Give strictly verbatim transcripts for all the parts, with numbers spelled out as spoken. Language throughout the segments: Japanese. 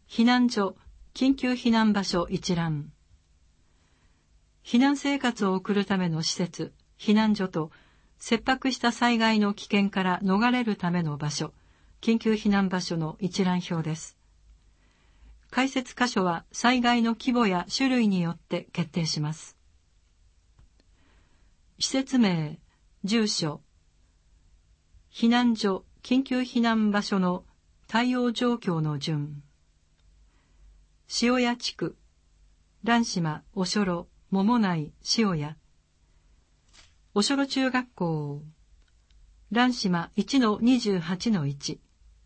避難所、緊急避難場所一覧。避難生活を送るための施設、避難所と、切迫した災害の危険から逃れるための場所、緊急避難場所の一覧表です。解説箇所は災害の規模や種類によって決定します。施設名、住所、避難所、緊急避難場所の対応状況の順。塩谷地区、蘭島、おしょろ、桃内、塩谷。おしょろ中学校、蘭島 いちのにじゅうはちのいち。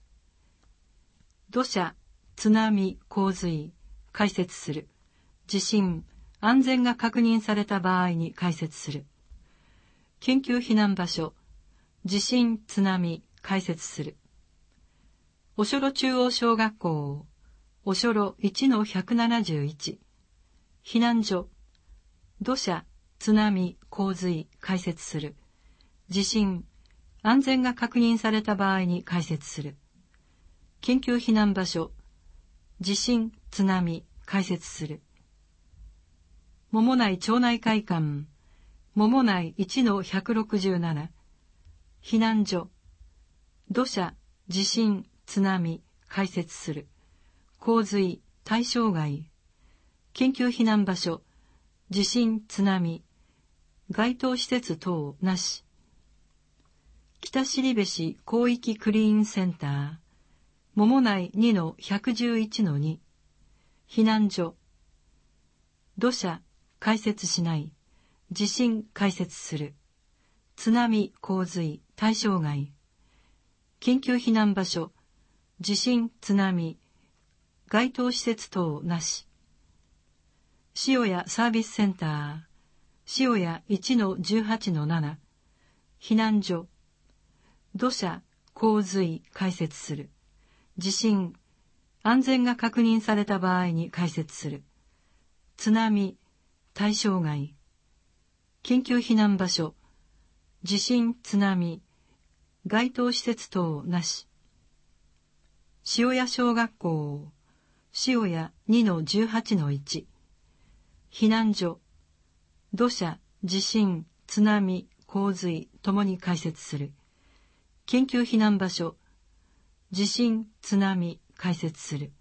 土砂、津波、洪水、解説する。地震、安全が確認された場合に解説する。緊急避難場所、地震、津波、解説する。おしょろ中央小学校、おしょろ いちのひゃくななじゅういち。避難所、土砂、津波、洪水、解説する。地震、安全が確認された場合に解説する。緊急避難場所、地震、津波、解説する。桃内町内会館、桃内 いちのひゃくろくじゅうなな。避難所、土砂、地震、津波、解説する。洪水、対象外。緊急避難場所、地震、津波、該当施設等なし。北後部市広域クリーンセンター、桃内 にのひゃくじゅういちのに。避難所、土砂、解説しない。地震、解説する。津波、洪水、対象外。緊急避難場所、地震、津波、該当施設等なし。塩谷サービスセンター、塩谷 いちのじゅうはちのなな。避難所、土砂、洪水、解説する。地震、安全が確認された場合に解説する。津波、対象外。緊急避難場所、地震、津波、該当施設等なし。塩谷小学校、塩谷 にのじゅうはちのいち。避難所、土砂、地震、津波、洪水ともに解説する。緊急避難場所、地震、津波、解説する。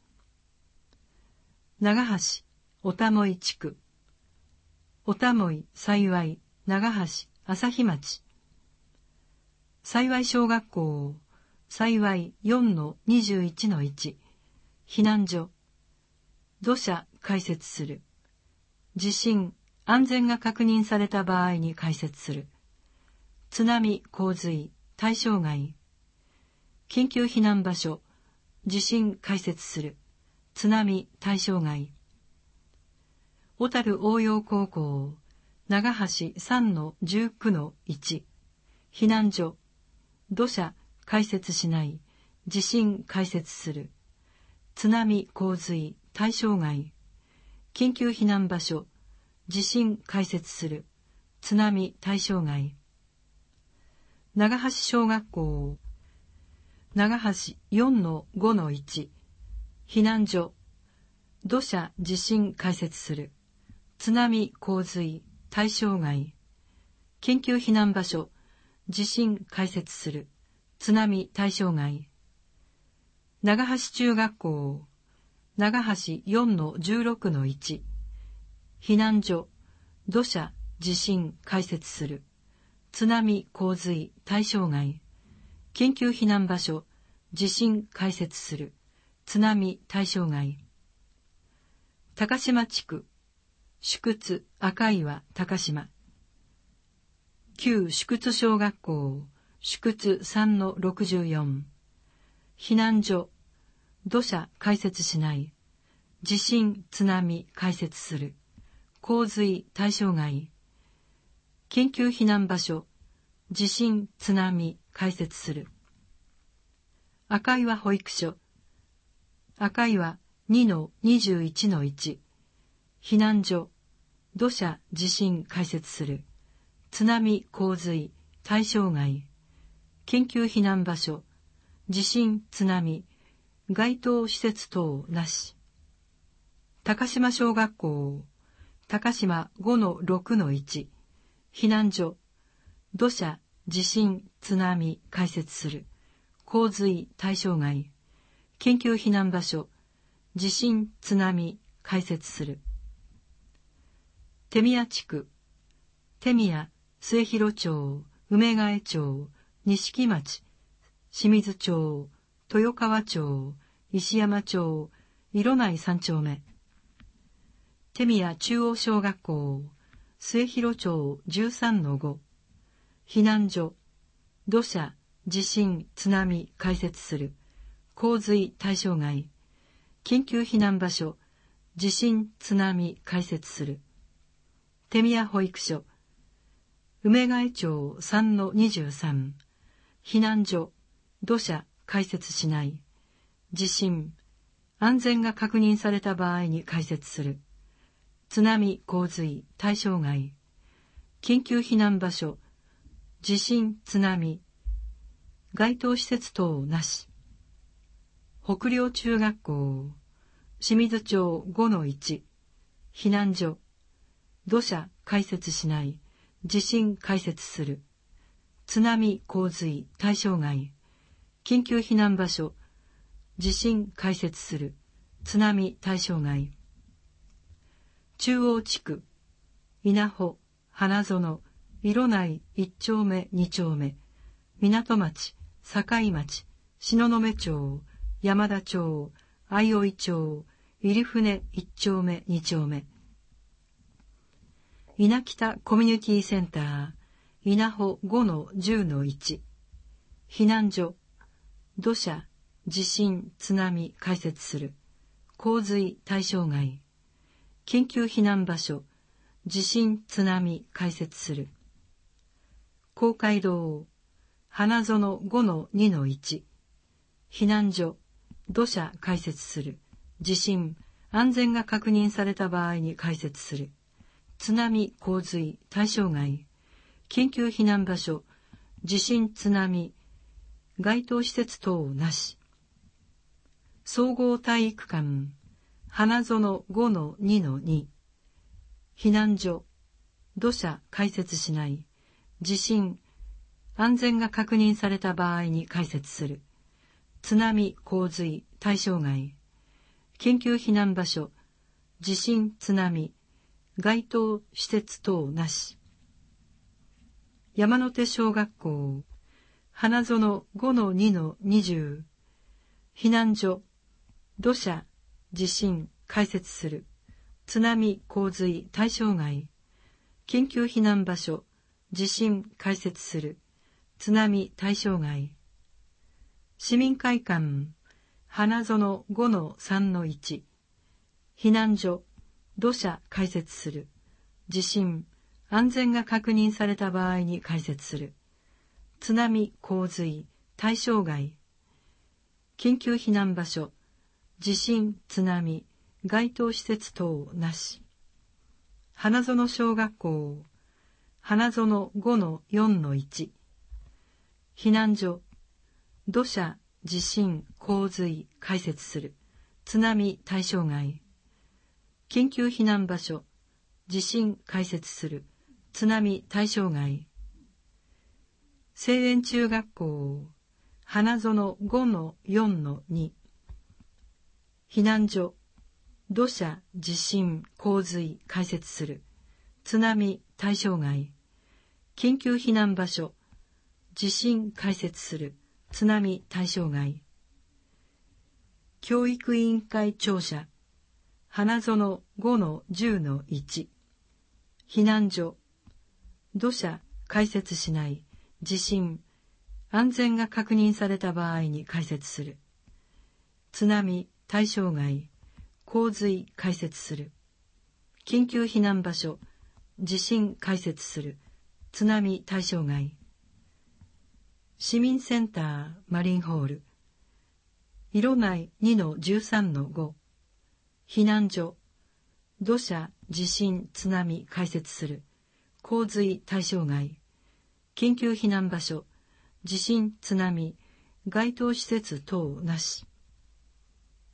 長橋、おたもい地区、おたもい、幸、長橋、朝日町。幸小学校、幸 よんのにじゅういちのいち。避難所、土砂、解説する。地震、安全が確認された場合に解説する。津波、洪水、対象外。緊急避難場所、地震、解説する。津波、対象外。小樽応用高校、長橋 さんのじゅうきゅうのいち。避難所、土砂、解説しない。地震、解説する。津波、洪水、対象外。緊急避難場所、地震、解説する。津波、対象外。長橋小学校、長橋 よんのごのいち。避難所、土砂、地震、解説する。津波、洪水、対象外。緊急避難場所、地震、解説する。津波、対象外。長橋中学校、長橋 よんのじゅうろくのいち。避難所、土砂、地震、解説する。津波、洪水、対象外。緊急避難場所、地震、解説する。津波、対象外。高島地区、宿津、赤岩、高島。旧宿津小学校、宿津 さんのろくじゅうよん。避難所、土砂、解説しない。地震、津波、解説する。洪水、対象外。緊急避難場所、地震、津波、解説する。赤岩保育所、赤岩 にのにじゅういちのいち。避難所、土砂、地震、解説する。津波、洪水、対象外。緊急避難場所、地震、津波、 該当施設等なし。高島小学校、高島 ごのろくのいち、避難所、土砂、地震、津波、開設する。洪水、対象外。緊急避難場所、地震、津波、開設する。手宮地区、手宮、末広町、梅ヶ江町、錦町、清水町、豊川町、石山町、色内三丁目。手宮中央小学校、末広町 じゅうさんのご、避難所、土砂、地震、津波、開設する。洪水、対象外。緊急避難場所、地震、津波、開設する。手宮保育所、梅ヶ江町 さんのにじゅうさん、避難所、土砂、開設しない。地震、安全が確認された場合に開設する。津波、洪水、対象外。緊急避難場所、地震、津波、該当施設等なし。北陵中学校、清水町 ごのいち、避難所、土砂、開設しない。地震、開設する。津波、洪水、対象外。緊急避難場所、地震、開設する。津波、対象外。中央地区、稲穂、花園、色内いち丁目に丁目、港町、境町、東雲町、山田町、相生町、入船いち丁目に丁目。稲北コミュニティセンター、稲穂 ごのじゅうのいち、避難所、土砂、地震、津波、開設する。洪水、対象外。緊急避難場所、地震、津波、開設する。公会堂、花園 ごのにのいち、避難所、土砂、開設する。地震、安全が確認された場合に開設する。津波、洪水、対象外。緊急避難場所、地震、津波、該当施設等なし。総合体育館、花園 ごのにのに、避難所、土砂、開設しない。地震、安全が確認された場合に開設する。津波、洪水、対象外。緊急避難場所、地震、津波、該当施設等なし。山手小学校、花園 ごのにのにじゅう、避難所、土砂、地震、開設する。津波、洪水、対象外。緊急避難場所、地震、開設する。津波、対象外。市民会館、花園 ごのさんのいち、避難所、土砂、開設する。地震、安全が確認された場合に開設する。津波、洪水、対象外。緊急避難場所、地震、津波、該当施設等なし。花園小学校、花園 ごのよんのいち、避難所、土砂、地震、洪水、開設する。津波、対象外。緊急避難場所、地震、開設する。津波、対象外。青年中学校、花園 ごのよんのに、避難所、土砂、地震、洪水、開設する。津波、対象外。緊急避難場所、地震、開設する。津波、対象外。教育委員会庁舎、花園 ごのじゅうのいち、避難所、土砂、開設しない。地震、安全が確認された場合に開設する。津波、対象外。洪水、開設する。緊急避難場所、地震、開設する。津波、対象外。市民センター、マリンホール。色内 にのじゅうさんのご。避難所、土砂、地震、津波、開設する。洪水、対象外。緊急避難場所、地震、津波、該当施設等なし。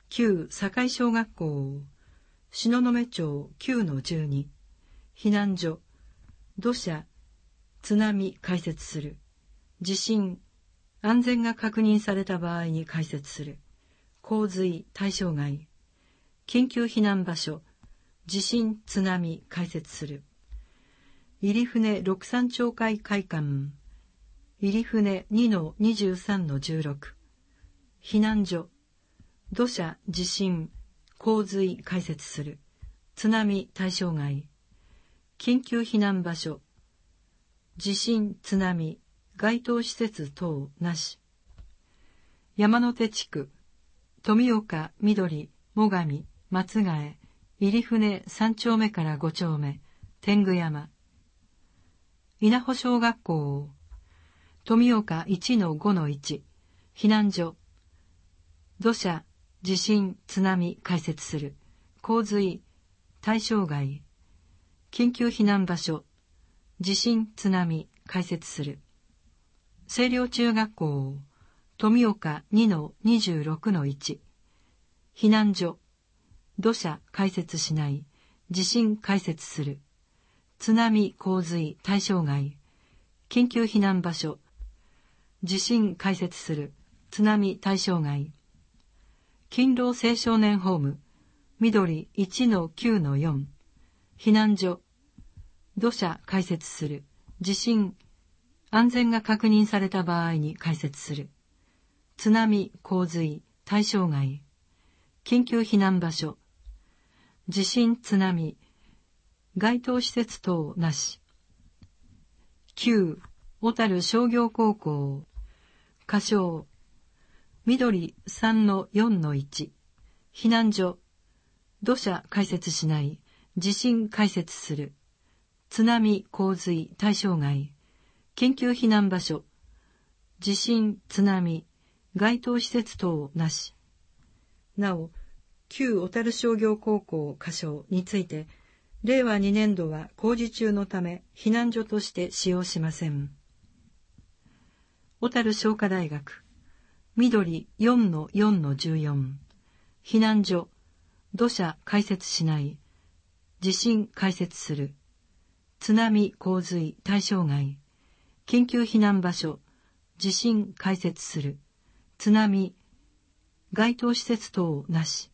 旧堺小学校、東雲町 きゅうのじゅうに、避難所、土砂、津波開設する。地震、安全が確認された場合に開設する。洪水対象外。緊急避難場所、地震津波開設する。入船六三町会会館、入船 にのにじゅうさんのじゅうろく、避難所、土砂地震洪水開設する。津波対象外。緊急避難場所、地震津波該当施設等なし。山手地区、富岡、緑、最上、松ヶ江、入船さん丁目からご丁目、天狗山。稲穂小学校、富岡 いちのごのいち、避難所、土砂、地震、津波開設する。洪水、対象外。緊急避難場所、地震、津波開設する。清涼中学校、富岡 にのにじゅうろくのいち、避難所、土砂開設しない、地震開設する。津波洪水対象外。緊急避難場所、地震開設する。津波対象外。勤労青少年ホーム、緑 いちのきゅうのよん、避難所、土砂開設する。地震、安全が確認された場合に開設する。津波洪水対象外。緊急避難場所、地震津波該当施設等なし。旧小樽商業高校、仮称、緑 さんのよんのいち、避難所、土砂開設しない、地震開設する。津波洪水対象外。緊急避難場所、地震津波該当施設等なし。なお、旧小樽商業高校仮称について、れいわにねんどは工事中のため避難所として使用しません。小樽商科大学、緑 よんのよんのじゅうよん、避難所、土砂開設しない、地震開設する。津波洪水対象外。緊急避難場所、地震開設する。津波該当施設等なし。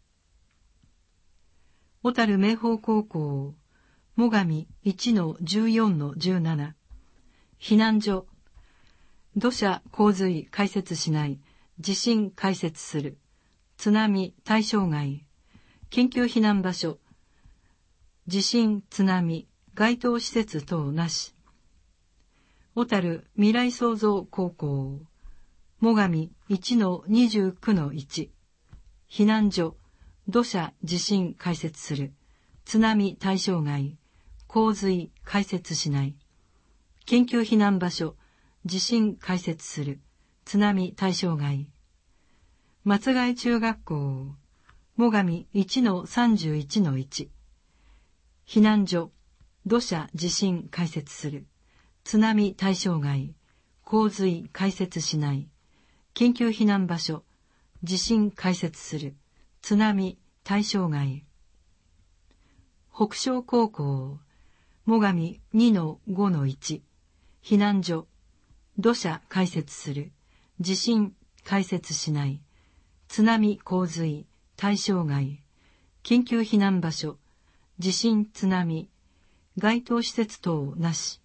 小樽明豊高校、最上 いちのじゅうよんのじゅうなな、避難所、土砂洪水開設しない、地震開設する。津波対象外。緊急避難場所、地震津波該当施設等なし。小樽未来創造高校、最上 いちのにじゅうきゅうのいち、避難所、土砂地震開設する。津波対象外。洪水開設しない。緊急避難場所、地震開設する。津波対象外。松ヶ江中学校、最上 いちのさんじゅういちのいち、避難所、土砂地震開設する。津波対象外。洪水開設しない。緊急避難場所、地震開設する。津波対象外。北昇高校、最上 にのごのいち、避難所、土砂開設する。地震開設しない。津波洪水対象外。緊急避難場所、地震津波該当施設等なし。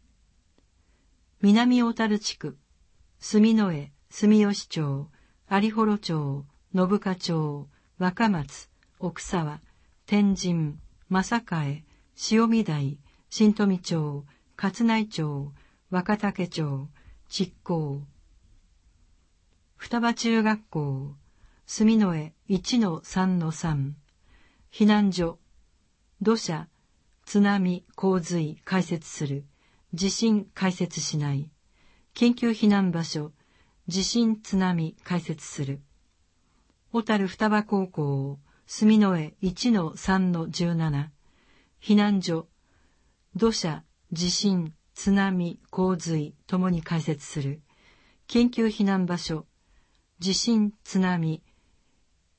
南小樽地区、住之江、住吉町、有幌町、信香町、若松、奥沢、天神、正替、塩見台、新富町、勝内町、若竹町、築港。双葉中学校、住之江 いちのさんのさん、避難所、土砂、津波洪水開設する。地震開設しない。緊急避難場所、地震津波開設する。小樽双葉高校、住之江 いちのさんのじゅうなな、避難所、土砂、地震、津波、洪水ともに開設する。緊急避難場所、地震津波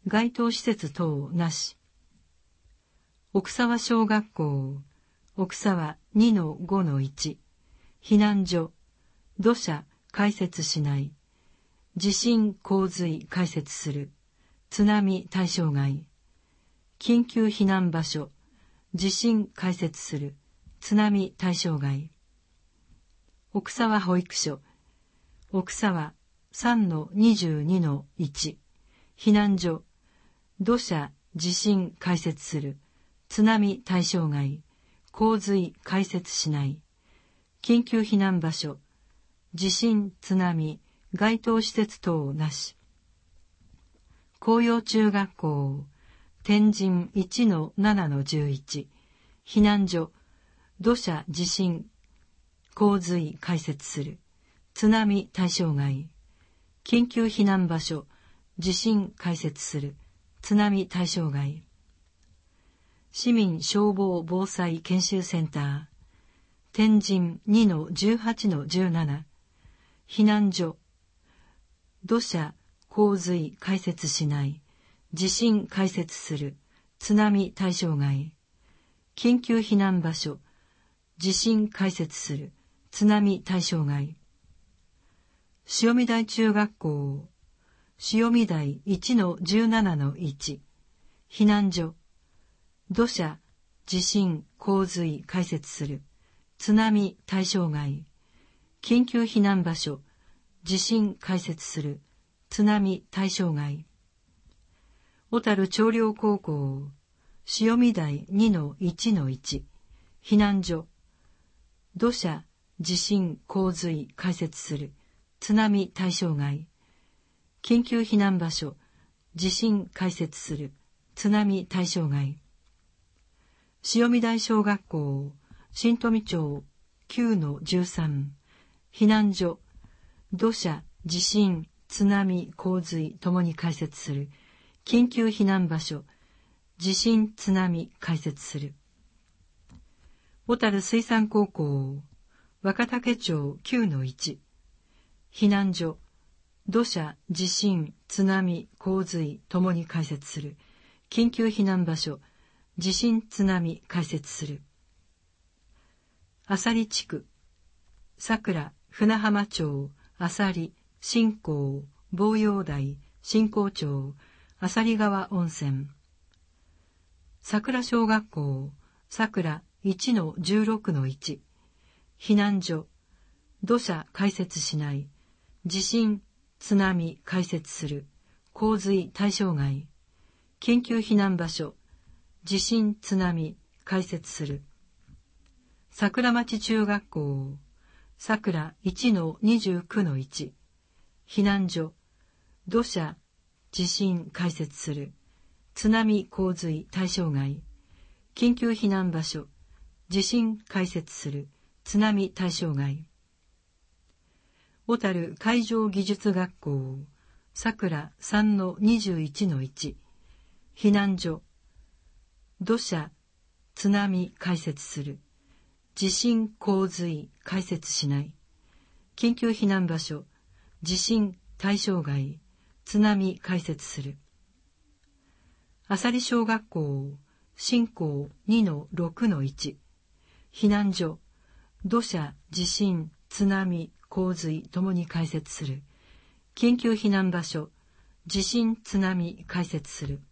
該当施設等なし。奥沢小学校、奥沢 にのごのいち、避難所、土砂開設しない。地震洪水開設する。津波対象外。緊急避難場所、地震開設する。津波対象外。奥沢保育所、奥沢 さんのにじゅうにのいち、避難所、土砂地震開設する。津波対象外。洪水開設しない。緊急避難場所、地震津波該当施設等なし。紅葉中学校、天神 いちのななのじゅういち、避難所、土砂地震洪水開設する。津波対象外。緊急避難場所、地震開設する。津波対象外。市民消防防災研修センター、天神 にのじゅうはちのじゅうなな、避難所、土砂洪水開設しない。地震開設する。津波対象外。緊急避難場所、地震開設する。津波対象外。潮見台中学校、潮見台 いちのじゅうななのいち、避難所、土砂地震洪水開設する。津波対象外。緊急避難場所、地震開設する。津波対象外。小樽長陵高校、潮見台 にのいちのいち、避難所、土砂地震洪水開設する。津波対象外。緊急避難場所、地震開設する。津波対象外。潮見台小学校、新富町 きゅうのじゅうさん、避難所、土砂地震津波洪水ともに開設する。緊急避難場所、地震津波開設する。小樽水産高校、若竹町 きゅうのいち、避難所、土砂地震津波洪水ともに開設する。緊急避難場所、地震津波開設する。浅利地区、桜船浜町、浅利、新港、望陽台、新港町、浅利川温泉。桜小学校、桜 いちのじゅうろくのいち、避難所、土砂開設しない。地震津波開設する。洪水対象外。緊急避難場所、地震津波開設する。桜町中学校、桜 いちのにじゅうきゅうのいち、避難所、土砂地震開設する。津波洪水対象外。緊急避難場所、地震開設する。津波対象外。小樽海上技術学校、桜 さんのにじゅういちのいち、避難所、土砂津波開設する。地震洪水開設しない。緊急避難場所、地震対象外。津波開設する。浅利小学校、新港 にのろくのいち、避難所、土砂地震津波洪水ともに開設する。緊急避難場所、地震津波開設する。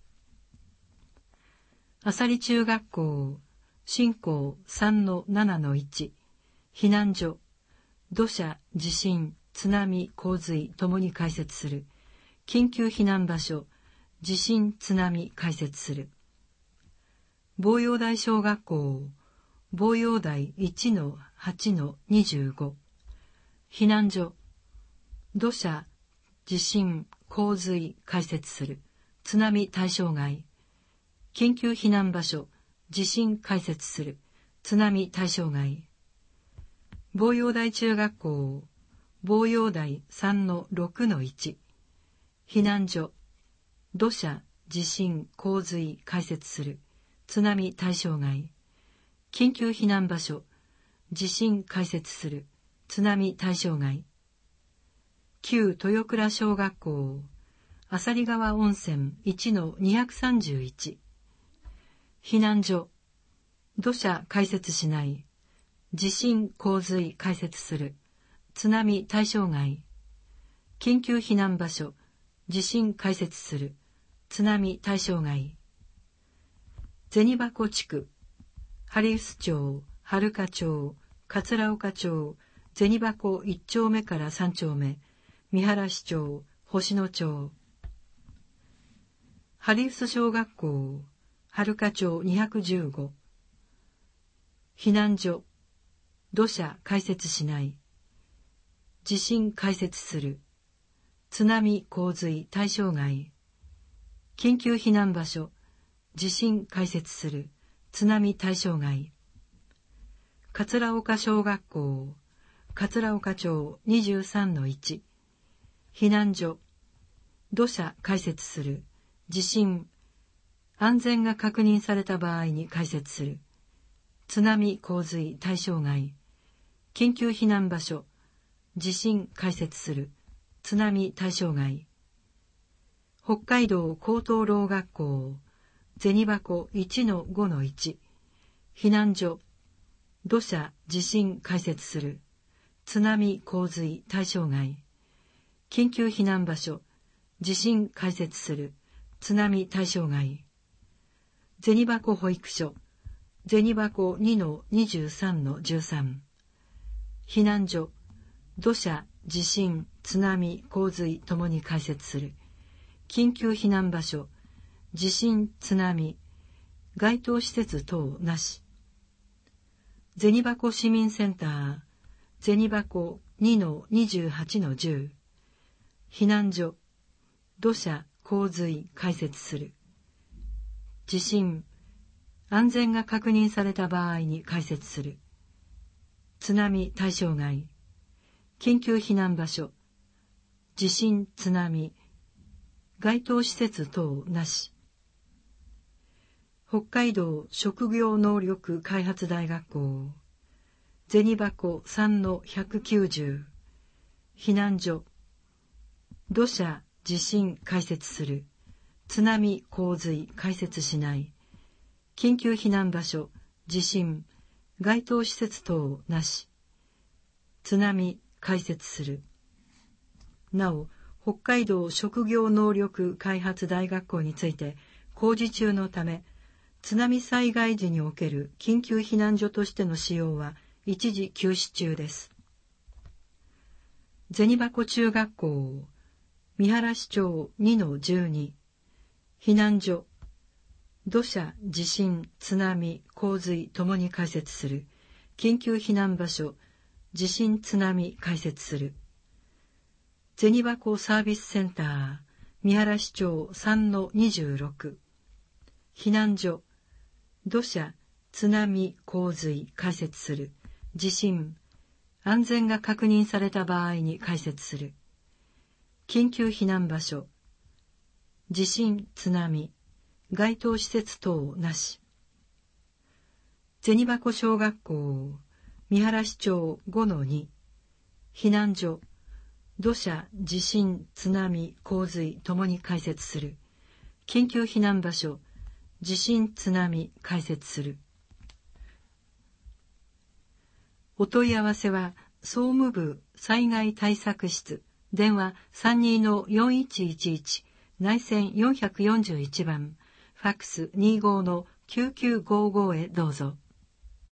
浅利中学校、新港 さんのななのいち、避難所、土砂地震津波洪水ともに開設する。緊急避難場所、地震津波開設する。望陽台小学校、望陽台 いちのはちのにじゅうご、避難所、土砂地震洪水開設する。津波対象外。緊急避難場所、地震開設する。津波対象外。望陽台中学校、望陽台 さんのろくのいち、避難所、土砂地震洪水開設する。津波対象外。緊急避難場所、地震開設する。津波対象外。旧豊倉小学校、 朝里川温泉 いちのにひゃくさんじゅういち。避難所、土砂開設しない。地震洪水開設する。津波対象外。緊急避難場所、地震開設する。津波対象外。銭箱地区、針臼町、春香町、桂岡町、銭箱いっ丁目からさん丁目、三原市町、星野町。針臼小学校、春香町にひゃくじゅうご。避難所、土砂開設しない。地震開設する。津波洪水対象外。緊急避難場所、地震開設する。津波対象外。桂岡小学校、桂岡町 にじゅうさんのいち。避難所、土砂開設する。地震、安全が確認された場合に開設する。津波洪水対象外。緊急避難場所、地震開設する。津波対象外。北海道高等老学校、銭箱 いちのごのいち。避難所、土砂地震開設する。津波洪水対象外。緊急避難場所、地震開設する。津波対象外。銭箱保育所、銭箱 にのにじゅうさんのじゅうさん。避難所、土砂、地震、津波、洪水ともに開設する。緊急避難場所、地震、津波、該当施設等なし。銭箱市民センター、銭箱 にのにじゅうはちのじゅう。避難所、土砂、洪水開設する。地震、安全が確認された場合に開設する。津波対象外。緊急避難場所、地震、津波、該当施設等なし。北海道職業能力開発大学校、銭箱さんのひゃくきゅうじゅう。避難所、土砂、地震開設する。津波洪水開設しない。緊急避難場所、地震、該当施設等なし。津波開設する。なお、北海道職業能力開発大学校について工事中のため、津波災害時における緊急避難所としての使用は一時休止中です。銭箱中学校、三原市町 にのじゅうに。避難所、土砂、地震、津波、洪水ともに開設する。緊急避難場所、地震津波開設する。銭箱サービスセンター、三原市町 さんのにじゅうろく。避難所、土砂、津波、洪水開設する。地震、安全が確認された場合に開設する。緊急避難場所、地震、津波、該当施設等なし。銭箱小学校、三原市町 ごのに。避難所、土砂、地震、津波、洪水ともに開設する。緊急避難場所、地震、津波開設する。お問い合わせは、総務部災害対策室、電話 さんにーのよんいちいちいち、内線よんよんいちばん、ファックスにじゅうごのきゅうきゅうごごへどうぞ。